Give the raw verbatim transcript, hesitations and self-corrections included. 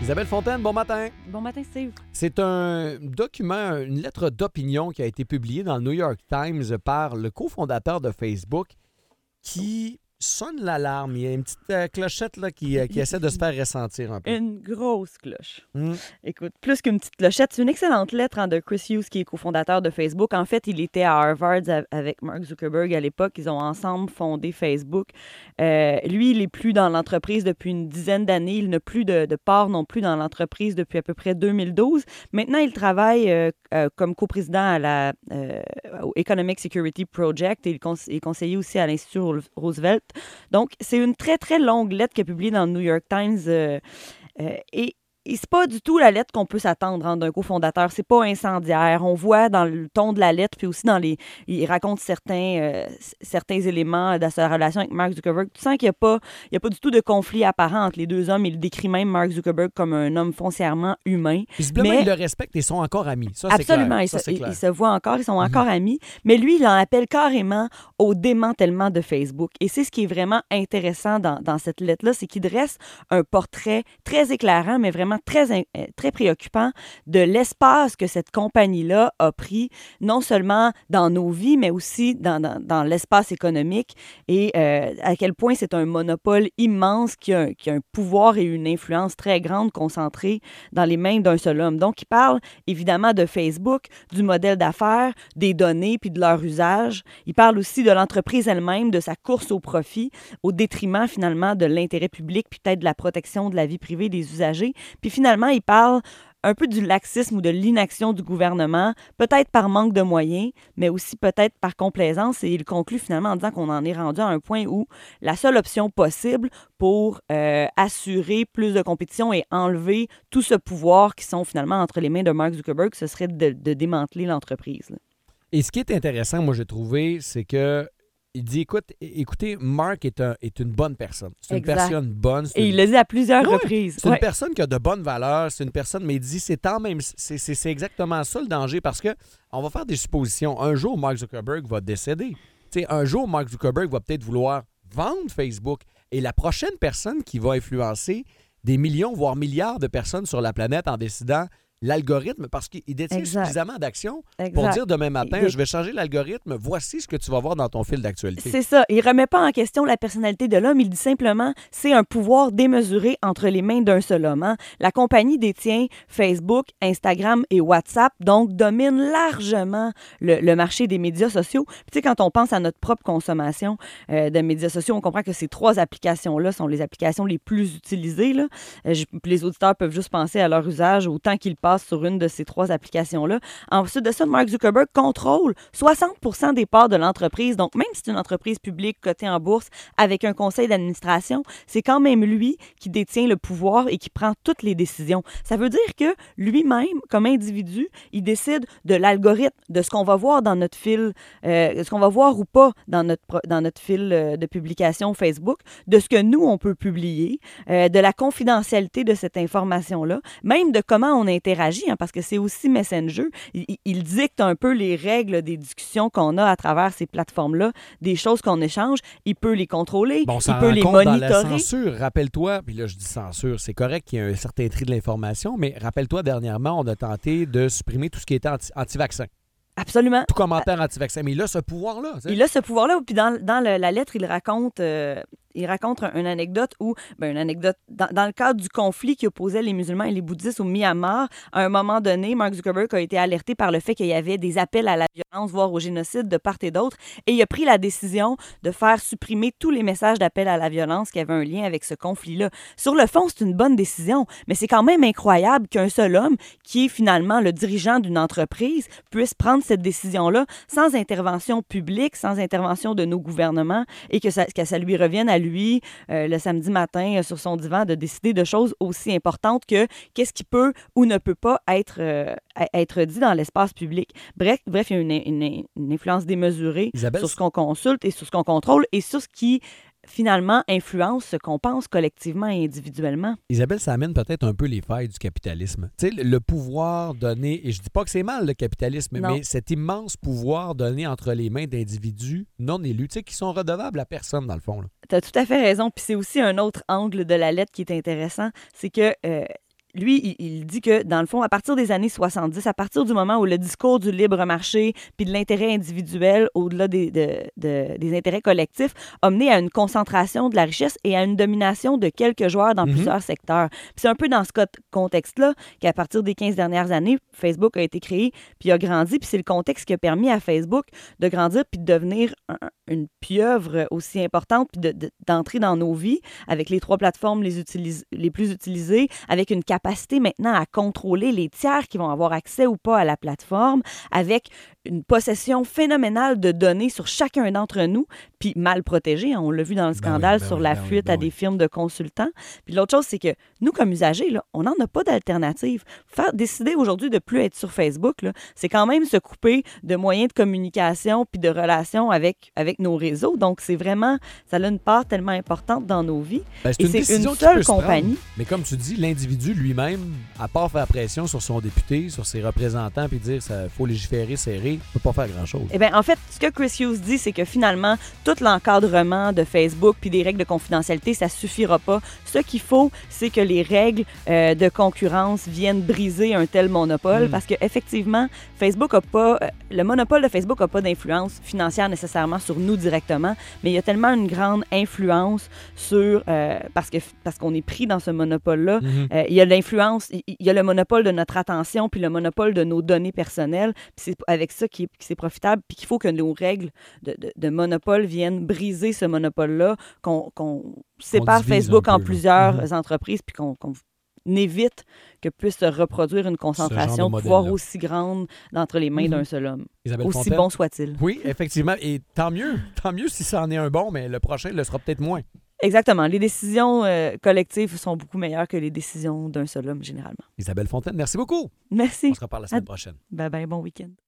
Isabelle Fontaine, bon matin. Bon matin, Steve. C'est un document, une lettre d'opinion qui a été publiée dans le New York Times par le cofondateur de Facebook qui sonne l'alarme. Il y a une petite euh, clochette là, qui, euh, qui essaie de se faire ressentir un peu. Une grosse cloche. Mm. Écoute, plus qu'une petite clochette, c'est une excellente lettre hein, de Chris Hughes, qui est cofondateur de Facebook. En fait, il était à Harvard avec Mark Zuckerberg à l'époque. Ils ont ensemble fondé Facebook. Euh, lui, il n'est plus dans l'entreprise depuis une dizaine d'années. Il n'a plus de, de part non plus dans l'entreprise depuis à peu près deux mille douze. Maintenant, il travaille euh, euh, comme coprésident à la euh, au Economic Security Project et il cons- est conseiller aussi à l'Institut Roosevelt. Donc, c'est une très, très longue lettre qui est publiée dans le New York Times euh, euh, et Et c'est pas du tout la lettre qu'on peut s'attendre hein, d'un cofondateur. C'est pas incendiaire. On voit dans le ton de la lettre, puis aussi dans les... Il raconte certains, euh, certains éléments de sa relation avec Mark Zuckerberg. Tu sens qu'il n'y a pas, il y a pas du tout de conflit apparent entre les deux hommes. Il décrit même Mark Zuckerberg comme un homme foncièrement humain. Visiblement, mais... ils le respectent et sont encore amis. Ça, c'est Absolument. clair. Ils, Ça, se, c'est clair. ils se voient encore, ils sont Mm-hmm. encore amis. Mais lui, il en appelle carrément au démantèlement de Facebook. Et c'est ce qui est vraiment intéressant dans, dans cette lettre-là, c'est qu'il dresse un portrait très éclairant, mais vraiment très très préoccupant de l'espace que cette compagnie-là a pris, non seulement dans nos vies, mais aussi dans, dans, dans l'espace économique et euh, à quel point c'est un monopole immense qui a, qui a un pouvoir et une influence très grande concentrée dans les mains d'un seul homme. Donc, il parle évidemment de Facebook, du modèle d'affaires, des données puis de leur usage. Il parle aussi de l'entreprise elle-même, de sa course au profit, au détriment finalement de l'intérêt public puis peut-être de la protection de la vie privée des usagers. Puis finalement, il parle un peu du laxisme ou de l'inaction du gouvernement, peut-être par manque de moyens, mais aussi peut-être par complaisance. Et il conclut finalement en disant qu'on en est rendu à un point où la seule option possible pour euh, assurer plus de compétition et enlever tout ce pouvoir qui sont finalement entre les mains de Mark Zuckerberg, ce serait de, de démanteler l'entreprise. Là. Et ce qui est intéressant, moi, j'ai trouvé, c'est que il dit, écoute, écoutez, Mark est, un, est une bonne personne. C'est exact. une personne bonne. Et une... il l'a dit à plusieurs ouais, reprises. C'est ouais. une personne qui a de bonnes valeurs. C'est une personne, mais il dit, c'est tant même, c'est, c'est, c'est exactement ça le danger parce que on va faire des suppositions. Un jour, Mark Zuckerberg va décéder. T'sais, un jour, Mark Zuckerberg va peut-être vouloir vendre Facebook. Et la prochaine personne qui va influencer des millions, voire milliards de personnes sur la planète en décidant l'algorithme, parce qu'il détient exact. suffisamment d'actions exact. pour dire demain matin, il... je vais changer l'algorithme, voici ce que tu vas voir dans ton fil d'actualité. C'est ça. Il ne remet pas en question la personnalité de l'homme, il dit simplement c'est un pouvoir démesuré entre les mains d'un seul homme. Hein. La compagnie détient Facebook, Instagram et WhatsApp, donc domine largement le, le marché des médias sociaux. Puis, tu sais, quand on pense à notre propre consommation euh, de médias sociaux, on comprend que ces trois applications-là sont les applications les plus utilisées. Là. Euh, je, les auditeurs peuvent juste penser à leur usage au temps qu'ils passent sur une de ces trois applications-là. Ensuite de ça, Mark Zuckerberg contrôle soixante pour cent des parts de l'entreprise. Donc, même si c'est une entreprise publique cotée en bourse avec un conseil d'administration, c'est quand même lui qui détient le pouvoir et qui prend toutes les décisions. Ça veut dire que lui-même, comme individu, il décide de l'algorithme, de ce qu'on va voir dans notre fil, euh, ce qu'on va voir ou pas dans notre, dans notre fil euh, de publication Facebook, de ce que nous, on peut publier, euh, de la confidentialité de cette information-là, même de comment on interagit, hein, parce que c'est aussi Messenger. Il, il dicte un peu les règles des discussions qu'on a à travers ces plateformes-là, des choses qu'on échange. Il peut les contrôler, bon, il peut les monitorer. Dans la censure, rappelle-toi, puis là je dis censure, c'est correct qu'il y ait un certain tri de l'information, mais rappelle-toi, dernièrement, on a tenté de supprimer tout ce qui était anti- anti-vaccin. Absolument. Tout commentaire anti-vaccin. Mais il a ce pouvoir-là. T'sais. Il a ce pouvoir-là. Puis dans, dans le, la lettre, il raconte, euh, il raconte un, une anecdote où, ben une anecdote, dans, dans le cadre du conflit qui opposait les musulmans et les bouddhistes au Myanmar, à un moment donné, Mark Zuckerberg a été alerté par le fait qu'il y avait des appels à la violence, voire au génocide de part et d'autre. Et il a pris la décision de faire supprimer tous les messages d'appel à la violence qui avaient un lien avec ce conflit-là. Sur le fond, c'est une bonne décision, mais c'est quand même incroyable qu'un seul homme, qui est finalement le dirigeant d'une entreprise, puisse prendre cette décision-là sans intervention publique, sans intervention de nos gouvernements et que ça, que ça lui revienne à lui euh, le samedi matin euh, sur son divan de décider de choses aussi importantes que qu'est-ce qui peut ou ne peut pas être, euh, être dit dans l'espace public. Bref, bref il y a une, une, une influence démesurée Isabelle, sur ce qu'on consulte et sur ce qu'on contrôle et sur ce qui finalement influence ce qu'on pense collectivement et individuellement. Isabelle, ça amène peut-être un peu les failles du capitalisme. Tu sais, le pouvoir donné, et je dis pas que c'est mal le capitalisme, non. mais cet immense pouvoir donné entre les mains d'individus non élus, tu sais, qui sont redevables à personne dans le fond. Tu as tout à fait raison, puis c'est aussi un autre angle de la lettre qui est intéressant, c'est que euh, lui, il, il dit que, dans le fond, à partir des années soixante-dix, à partir du moment où le discours du libre marché puis de l'intérêt individuel, au-delà des, de, de, des intérêts collectifs, a mené à une concentration de la richesse et à une domination de quelques joueurs dans mm-hmm. plusieurs secteurs. Puis c'est un peu dans ce contexte-là qu'à partir des quinze dernières années, Facebook a été créé puis a grandi. Puis c'est le contexte qui a permis à Facebook de grandir puis de devenir un, une pieuvre aussi importante puis de, de, d'entrer dans nos vies avec les trois plateformes les, utilis- les plus utilisées, avec une capacité capacité maintenant à contrôler les tiers qui vont avoir accès ou pas à la plateforme, avec une possession phénoménale de données sur chacun d'entre nous, puis mal protégée. On l'a vu dans le scandale ben oui, ben sur oui, la ben fuite oui, ben à oui. des firmes de consultants. Puis l'autre chose, c'est que nous, comme usagers, là, on n'en a pas d'alternative. Faire décider aujourd'hui de ne plus être sur Facebook, là, c'est quand même se couper de moyens de communication puis de relations avec, avec nos réseaux. Donc, c'est vraiment, ça a une part tellement importante dans nos vies. Ben, c'est Et une c'est une seule se compagnie. Mais comme tu dis, l'individu lui-même, à part faire pression sur son député, sur ses représentants, puis dire qu'il faut légiférer serré, ne peut pas faire grand-chose. Eh bien, en fait, ce que Chris Hughes dit, c'est que finalement, tout l'encadrement de Facebook puis des règles de confidentialité, ça suffira pas. Ce qu'il faut, c'est que les règles euh, de concurrence viennent briser un tel monopole, mm. parce qu'effectivement, Facebook a pas, euh, le monopole de Facebook n'a pas d'influence financière nécessairement sur nous directement, mais il y a tellement une grande influence sur, euh, parce que parce qu'on est pris dans ce monopole-là, mm-hmm. euh, il y a l'influence, il, il y a le monopole de notre attention puis le monopole de nos données personnelles, puis c'est avec ça qui, qui c'est profitable, puis qu'il faut que nos règles de, de, de monopole viennent briser ce monopole-là, qu'on, qu'on sépare on Facebook en plusieurs mm-hmm. entreprises, puis qu'on, qu'on évite que puisse se reproduire une concentration de, de pouvoir aussi grande entre les mains mm-hmm. d'un seul homme. Isabelle aussi Fontaine. Bon soit-il. Oui, effectivement. Et tant mieux. Tant mieux si ça en est un bon, mais le prochain le sera peut-être moins. Exactement. Les décisions euh, collectives sont beaucoup meilleures que les décisions d'un seul homme, généralement. Isabelle Fontaine, merci beaucoup. Merci. On se reparle la semaine à... prochaine. Bye bye, bon week-end.